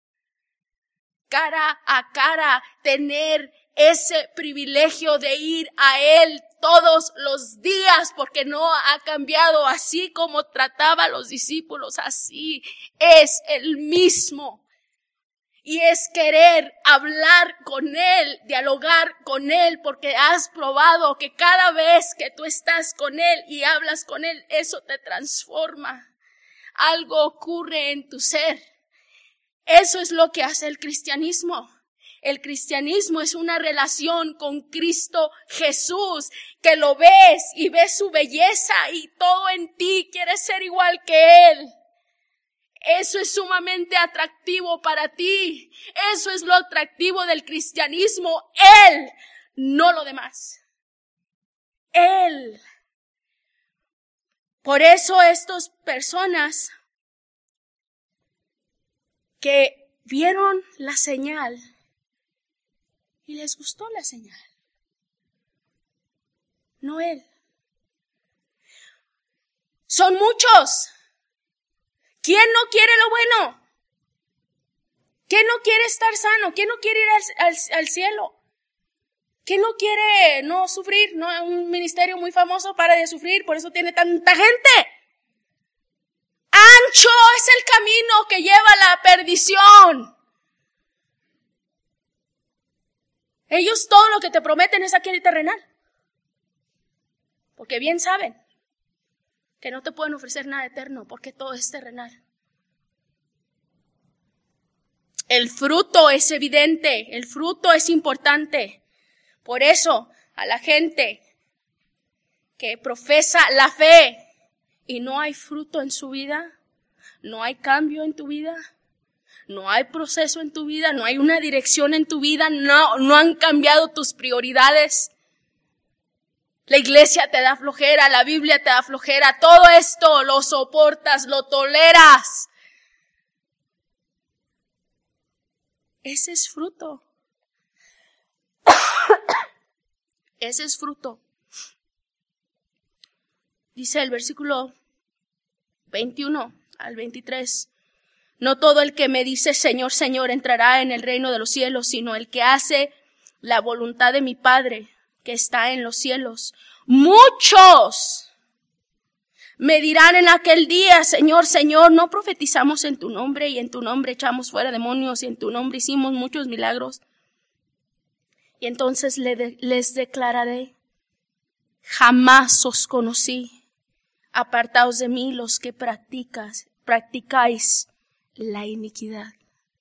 Cara a cara, tener ese privilegio de ir a Él todos los días, porque no ha cambiado. Así como trataba a los discípulos, así es el mismo. Y es querer hablar con Él, dialogar con Él, porque has probado que cada vez que tú estás con Él y hablas con Él, eso te transforma. Algo ocurre en tu ser. Eso es lo que hace el cristianismo. El cristianismo es una relación con Cristo Jesús, que lo ves y ves su belleza y todo en ti quiere ser igual que Él. Eso es sumamente atractivo para ti. Eso es lo atractivo del cristianismo. Él, no lo demás. Él. Por eso estas personas que vieron la señal y les gustó la señal, no Él. Son muchos. ¿Quién no quiere lo bueno? ¿Quién no quiere estar sano? ¿Quién no quiere ir al, al, al cielo? ¿Quién no quiere no sufrir? No, un ministerio muy famoso para de sufrir, por eso tiene tanta gente. Ancho es el camino que lleva a la perdición. Ellos todo lo que te prometen es aquí en el terrenal. Porque bien saben que no te pueden ofrecer nada eterno, porque todo es terrenal. El fruto es evidente, el fruto es importante. Por eso, a la gente que profesa la fe y no hay fruto en su vida, no hay cambio en tu vida, no hay proceso en tu vida, no hay una dirección en tu vida, no, no han cambiado tus prioridades. La iglesia te da flojera, la Biblia te da flojera, todo esto lo soportas, lo toleras. Ese es fruto. Ese es fruto. Dice el versículo veintiuno al veintitrés. No todo el que me dice Señor, Señor entrará en el reino de los cielos, sino el que hace la voluntad de mi Padre que está en los cielos. Muchos me dirán en aquel día, Señor, Señor, no profetizamos en tu nombre y en tu nombre echamos fuera demonios y en tu nombre hicimos muchos milagros. Y entonces les declararé, jamás os conocí, apartaos de mí los que practicas, practicáis la iniquidad.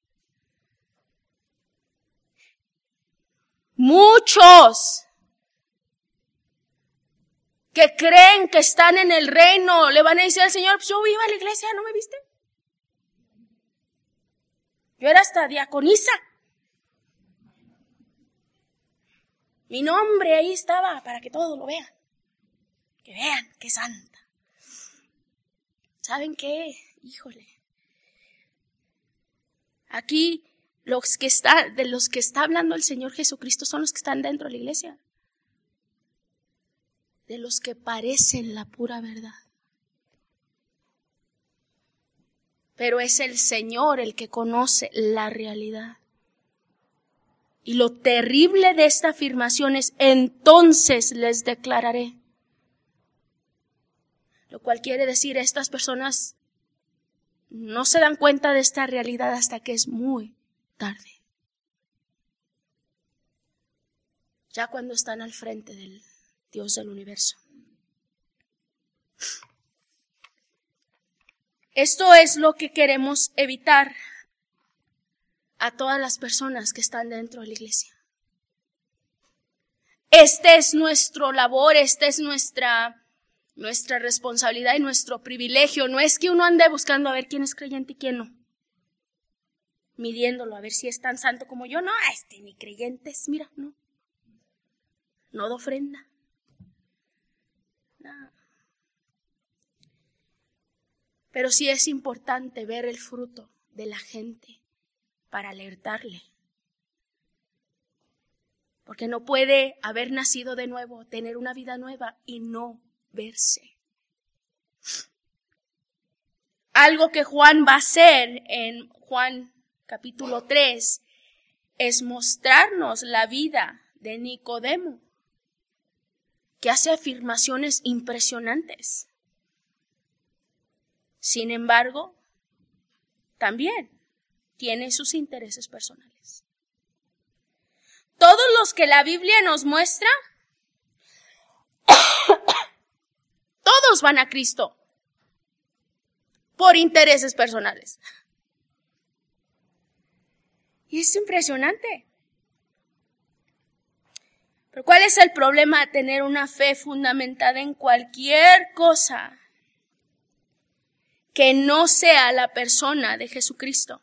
Muchos que creen que están en el reino le van a decir al Señor, pues yo iba a la iglesia, ¿no me viste? Yo era hasta diaconisa. Mi nombre ahí estaba para que todos lo vean. Que vean qué santa. ¿Saben qué? Híjole. Aquí los que está, de los que está hablando el Señor Jesucristo son los que están dentro de la iglesia. De los que parecen la pura verdad. Pero es el Señor el que conoce la realidad. Y lo terrible de esta afirmación es, entonces les declararé. Lo cual quiere decir, estas personas no se dan cuenta de esta realidad hasta que es muy tarde. Ya cuando están al frente del Dios del universo. Esto es lo que queremos evitar a todas las personas que están dentro de la iglesia. Este es nuestro labor, esta es nuestra, nuestra responsabilidad y nuestro privilegio. No es que uno ande buscando a ver quién es creyente y quién no. Midiéndolo, a ver si es tan santo como yo. No, este ni creyente es, mira, no. No da ofrenda. No. Pero sí es importante ver el fruto de la gente para alertarle. Porque no puede haber nacido de nuevo, tener una vida nueva y no verse. Algo que Juan va a hacer en Juan capítulo tres es mostrarnos la vida de Nicodemo, que hace afirmaciones impresionantes. Sin embargo, también tiene sus intereses personales. Todos los que la Biblia nos muestra, todos van a Cristo por intereses personales. Y es impresionante. Pero ¿cuál es el problema de tener una fe fundamentada en cualquier cosa que no sea la persona de Jesucristo?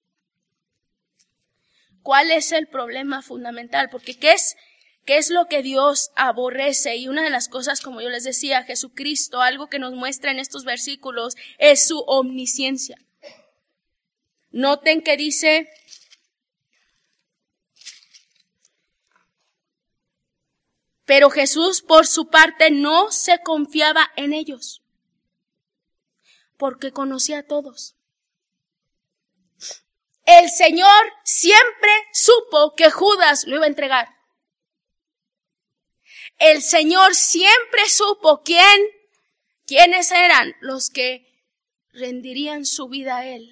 ¿Cuál es el problema fundamental? Porque ¿qué es, qué es lo que Dios aborrece? Y una de las cosas, como yo les decía, Jesucristo, algo que nos muestra en estos versículos, es su omnisciencia. Noten que dice, pero Jesús por su parte no se confiaba en ellos, porque conocía a todos. El Señor siempre supo que Judas lo iba a entregar. El Señor siempre supo quién, quiénes eran los que rendirían su vida a Él.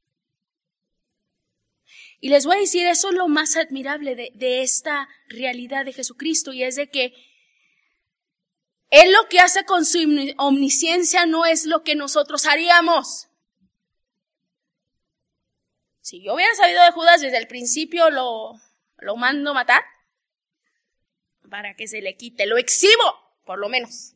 Y les voy a decir, eso es lo más admirable de, de esta realidad de Jesucristo, y es de que Él lo que hace con su omnisciencia no es lo que nosotros haríamos. Si yo hubiera sabido de Judas desde el principio, lo, lo mando matar para que se le quite, lo exhibo, por lo menos.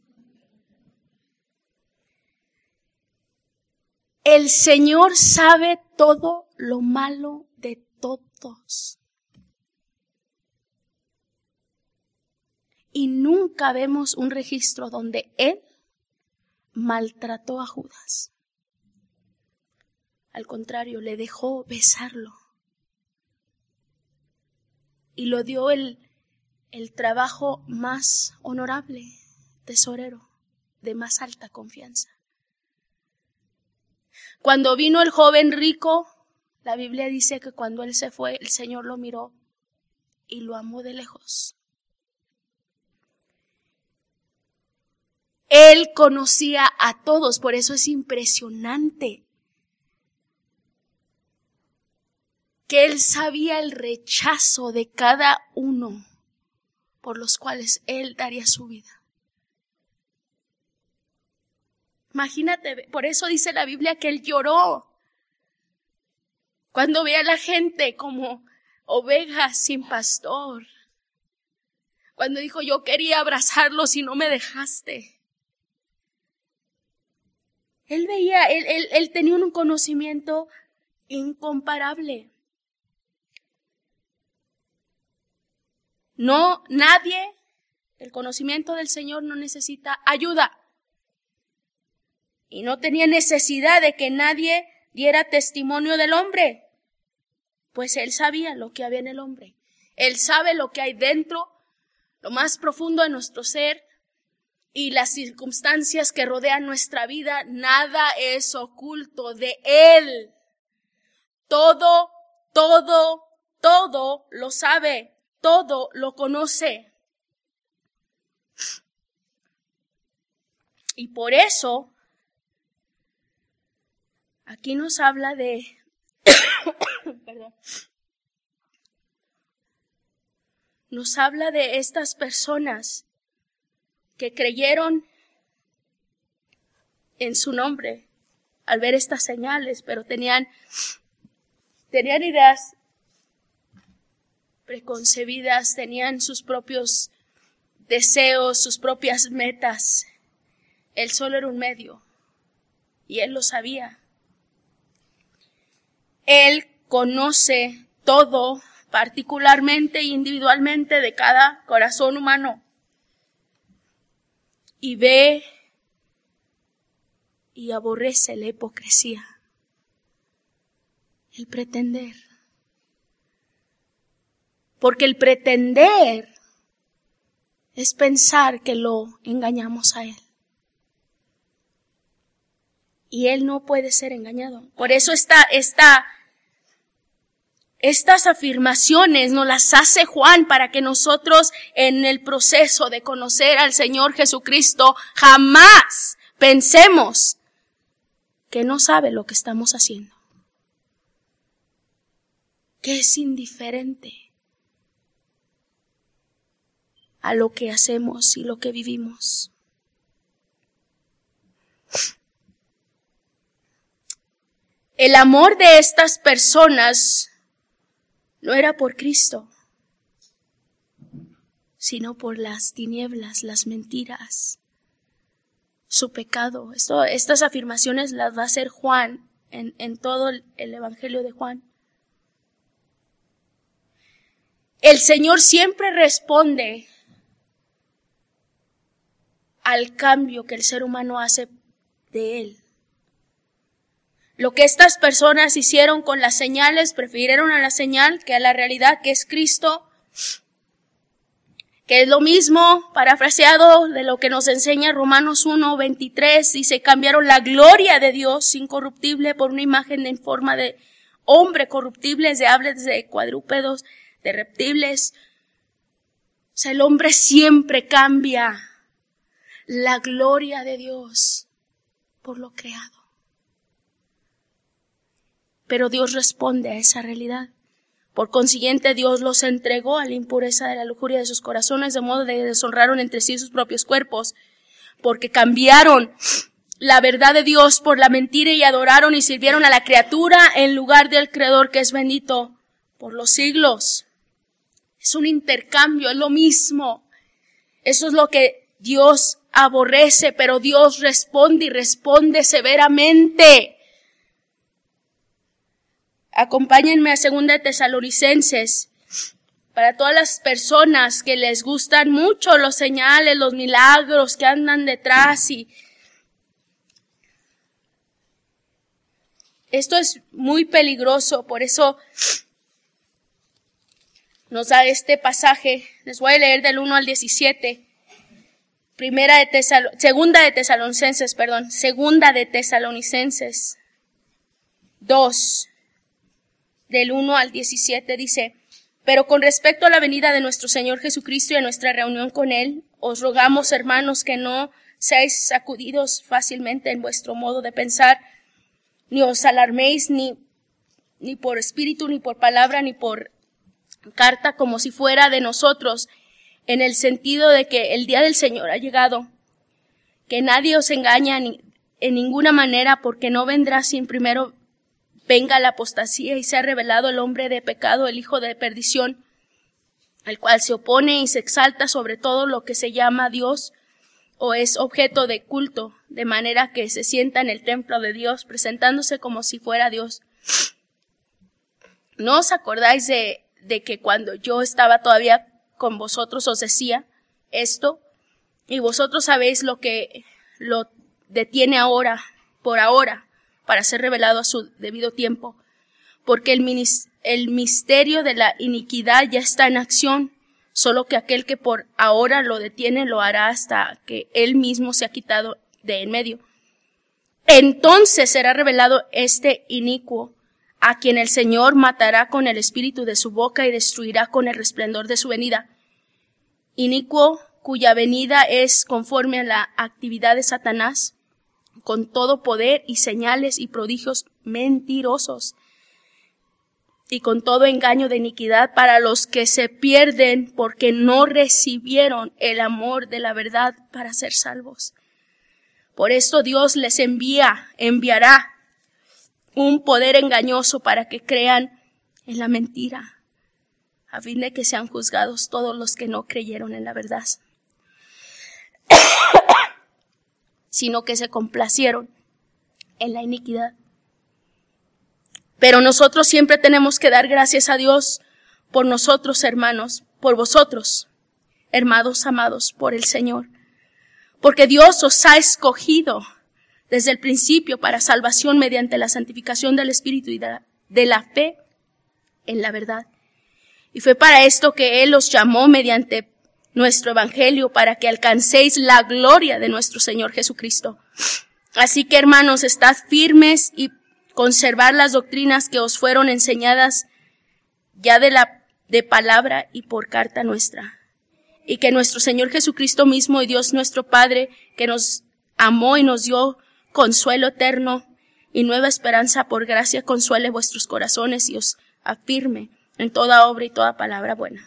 El Señor sabe todo lo malo de todos. Y nunca vemos un registro donde Él maltrató a Judas. Al contrario, le dejó besarlo. Y lo dio el, el trabajo más honorable, tesorero, de más alta confianza. Cuando vino el joven rico, la Biblia dice que cuando él se fue, el Señor lo miró y lo amó de lejos. Él conocía a todos, por eso es impresionante que Él sabía el rechazo de cada uno por los cuales Él daría su vida. Imagínate, por eso dice la Biblia que Él lloró cuando ve a la gente como ovejas sin pastor. Cuando dijo, yo quería abrazarlos y no me dejaste. Él veía, él, él, él tenía un conocimiento incomparable. No, nadie, el conocimiento del Señor no necesita ayuda. Y no tenía necesidad de que nadie diera testimonio del hombre, pues Él sabía lo que había en el hombre. Él sabe lo que hay dentro, lo más profundo de nuestro ser, y las circunstancias que rodean nuestra vida. Nada es oculto de Él. Todo, todo, todo lo sabe. Todo lo conoce. Y por eso, aquí nos habla de, perdón, nos habla de estas personas que creyeron en su nombre al ver estas señales, pero tenían, tenían ideas preconcebidas, tenían sus propios deseos, sus propias metas. Él solo era un medio y Él lo sabía. Él conoce todo, particularmente e individualmente, de cada corazón humano, y ve y aborrece la hipocresía, el pretender. Porque el pretender es pensar que lo engañamos a Él. Y Él no puede ser engañado. Por eso esta, esta, estas afirmaciones nos las hace Juan para que nosotros en el proceso de conocer al Señor Jesucristo jamás pensemos que no sabe lo que estamos haciendo. que es indiferente a lo que hacemos y lo que vivimos. El amor de estas personas no era por Cristo, sino por las tinieblas, las mentiras, su pecado. Esto, estas afirmaciones las va a hacer Juan en, en todo el, el Evangelio de Juan. El Señor siempre responde al cambio que el ser humano hace de Él. Lo que estas personas hicieron con las señales, prefirieron a la señal que a la realidad que es Cristo, que es lo mismo, parafraseado de lo que nos enseña Romanos uno veintitrés, dice, cambiaron la gloria de Dios incorruptible por una imagen en forma de hombre corruptible, de aves, de cuadrúpedos, de reptiles. O sea, el hombre siempre cambia la gloria de Dios por lo creado. Pero Dios responde a esa realidad. Por consiguiente, Dios los entregó a la impureza de la lujuria de sus corazones, de modo que deshonraron entre sí sus propios cuerpos, porque cambiaron la verdad de Dios por la mentira y adoraron y sirvieron a la criatura en lugar del Creador, que es bendito por los siglos. Es un intercambio, es lo mismo. Eso es lo que Dios aborrece, pero Dios responde y responde severamente. Acompáñenme a Segunda de Tesalonicenses. Para todas las personas que les gustan mucho los señales, los milagros que andan detrás, y esto es muy peligroso, por eso nos da este pasaje. Les voy a leer del uno al diecisiete. Primera de Tesalo, segunda de Tesalonicenses, perdón, segunda de Tesalonicenses dos. Del uno al diecisiete dice, pero con respecto a la venida de nuestro Señor Jesucristo y a nuestra reunión con Él, os rogamos, hermanos, que no seáis sacudidos fácilmente en vuestro modo de pensar, ni os alarméis ni, ni por espíritu, ni por palabra, ni por carta, como si fuera de nosotros, en el sentido de que el día del Señor ha llegado, que nadie os engaña ni, en ninguna manera, porque no vendrá sin primero venga la apostasía y se ha revelado el hombre de pecado, el hijo de perdición, el cual se opone y se exalta sobre todo lo que se llama Dios o es objeto de culto, de manera que se sienta en el templo de Dios, presentándose como si fuera Dios. ¿No os acordáis de, de que cuando yo estaba todavía con vosotros os decía esto? Y vosotros sabéis lo que lo detiene ahora, por ahora, para ser revelado a su debido tiempo, porque el, minis, el misterio de la iniquidad ya está en acción, solo que aquel que por ahora lo detiene lo hará hasta que él mismo se ha quitado de en medio. Entonces será revelado este inicuo, a quien el Señor matará con el espíritu de su boca y destruirá con el resplandor de su venida. Inicuo, cuya venida es conforme a la actividad de Satanás, con todo poder y señales y prodigios mentirosos, y con todo engaño de iniquidad para los que se pierden porque no recibieron el amor de la verdad para ser salvos. Por esto Dios les envía, enviará un poder engañoso para que crean en la mentira, a fin de que sean juzgados todos los que no creyeron en la verdad, sino que se complacieron en la iniquidad. Pero nosotros siempre tenemos que dar gracias a Dios por nosotros, hermanos, por vosotros, hermanos amados por el Señor, porque Dios os ha escogido desde el principio para salvación mediante la santificación del Espíritu y de la, de la fe en la verdad. Y fue para esto que Él os llamó mediante nuestro evangelio, para que alcancéis la gloria de nuestro Señor Jesucristo. Así que, hermanos, estad firmes y conservad las doctrinas que os fueron enseñadas ya de la de palabra y por carta nuestra. Y que nuestro Señor Jesucristo mismo y Dios nuestro Padre, que nos amó y nos dio consuelo eterno y nueva esperanza por gracia, consuele vuestros corazones y os afirme en toda obra y toda palabra buena.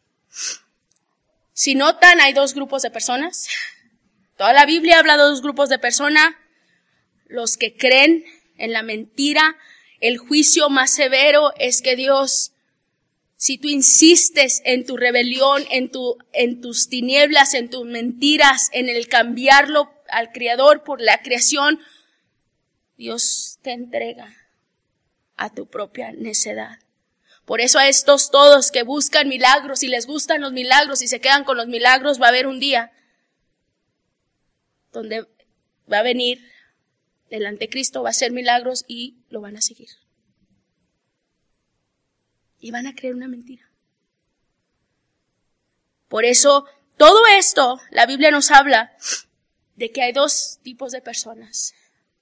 Si notan, hay dos grupos de personas. Toda la Biblia habla de dos grupos de personas. Los que creen en la mentira. El juicio más severo es que Dios, si tú insistes en tu rebelión, en tu, en tus tinieblas, en tus mentiras, en el cambiarlo al Creador por la creación, Dios te entrega a tu propia necedad. Por eso a estos todos que buscan milagros y les gustan los milagros y se quedan con los milagros, va a haber un día donde va a venir el anticristo, va a hacer milagros y lo van a seguir. Y van a creer una mentira. Por eso, todo esto, la Biblia nos habla de que hay dos tipos de personas.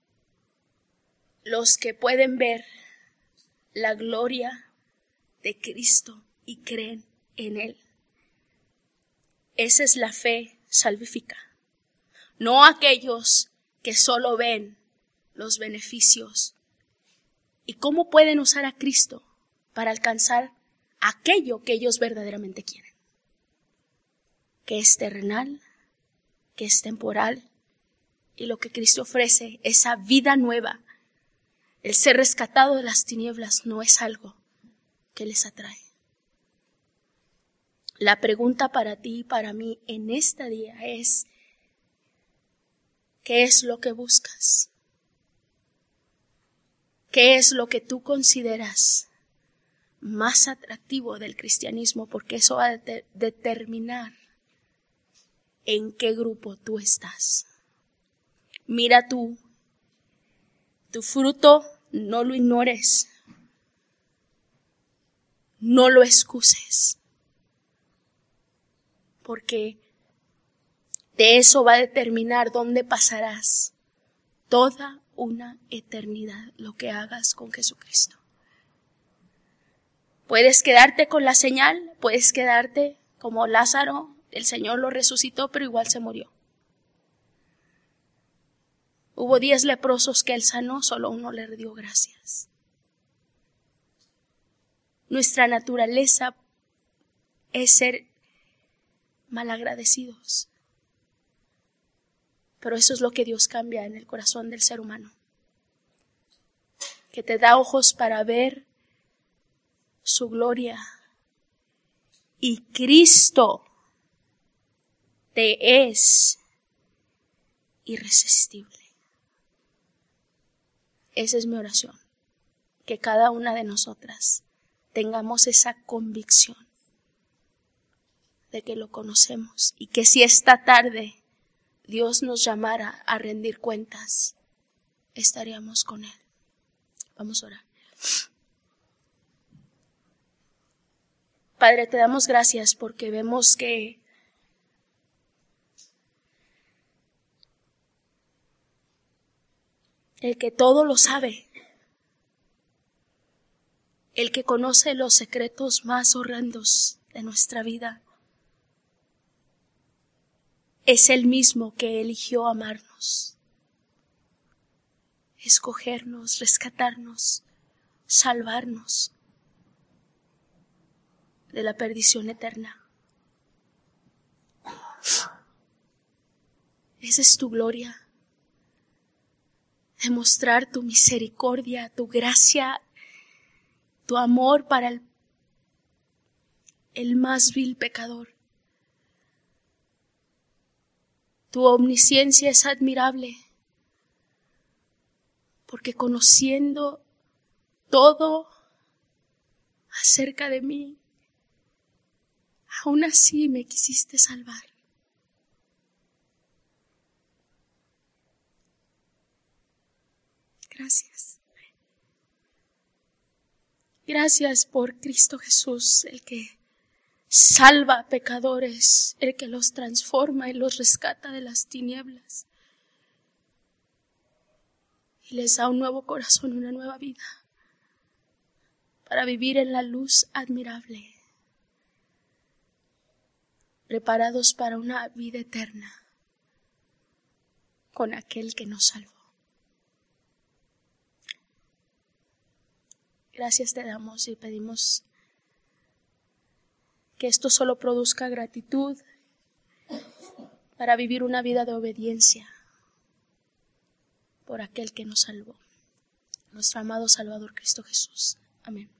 Los que pueden ver la gloria de Cristo y creen en Él. Esa es la fe salvífica. No aquellos que solo ven los beneficios. ¿Y cómo pueden usar a Cristo para alcanzar aquello que ellos verdaderamente quieren? Que es terrenal, que es temporal, y lo que Cristo ofrece, esa vida nueva, el ser rescatado de las tinieblas, no es algo que les atrae. La pregunta para ti y para mí en este día es, ¿qué es lo que buscas? ¿Qué es lo que tú consideras más atractivo del cristianismo? Porque eso va a de- determinar en qué grupo tú estás. Mira tú, tu fruto no lo ignores, no lo excuses, porque de eso va a determinar dónde pasarás toda una eternidad, lo que hagas con Jesucristo. Puedes quedarte con la señal, puedes quedarte como Lázaro, el Señor lo resucitó, pero igual se murió. Hubo diez leprosos que Él sanó, solo uno le dio gracias. Nuestra naturaleza es ser malagradecidos. Pero eso es lo que Dios cambia en el corazón del ser humano. Que te da ojos para ver su gloria. Y Cristo te es irresistible. Esa es mi oración. Que cada una de nosotras tengamos esa convicción de que lo conocemos. Y que si esta tarde Dios nos llamara a rendir cuentas, estaríamos con Él. Vamos a orar. Padre, te damos gracias porque vemos que el que todo lo sabe, el que conoce los secretos más horrendos de nuestra vida, es el mismo que eligió amarnos, escogernos, rescatarnos, salvarnos de la perdición eterna. Esa es tu gloria, demostrar tu misericordia, tu gracia, tu amor para el, el más vil pecador. Tu omnisciencia es admirable, porque conociendo todo acerca de mí, aún así me quisiste salvar. Gracias. Gracias por Cristo Jesús, el que salva a pecadores, el que los transforma y los rescata de las tinieblas. Y les da un nuevo corazón, una nueva vida, para vivir en la luz admirable, preparados para una vida eterna con aquel que nos salvó. Gracias te damos y pedimos que esto solo produzca gratitud para vivir una vida de obediencia por aquel que nos salvó, nuestro amado Salvador Cristo Jesús. Amén.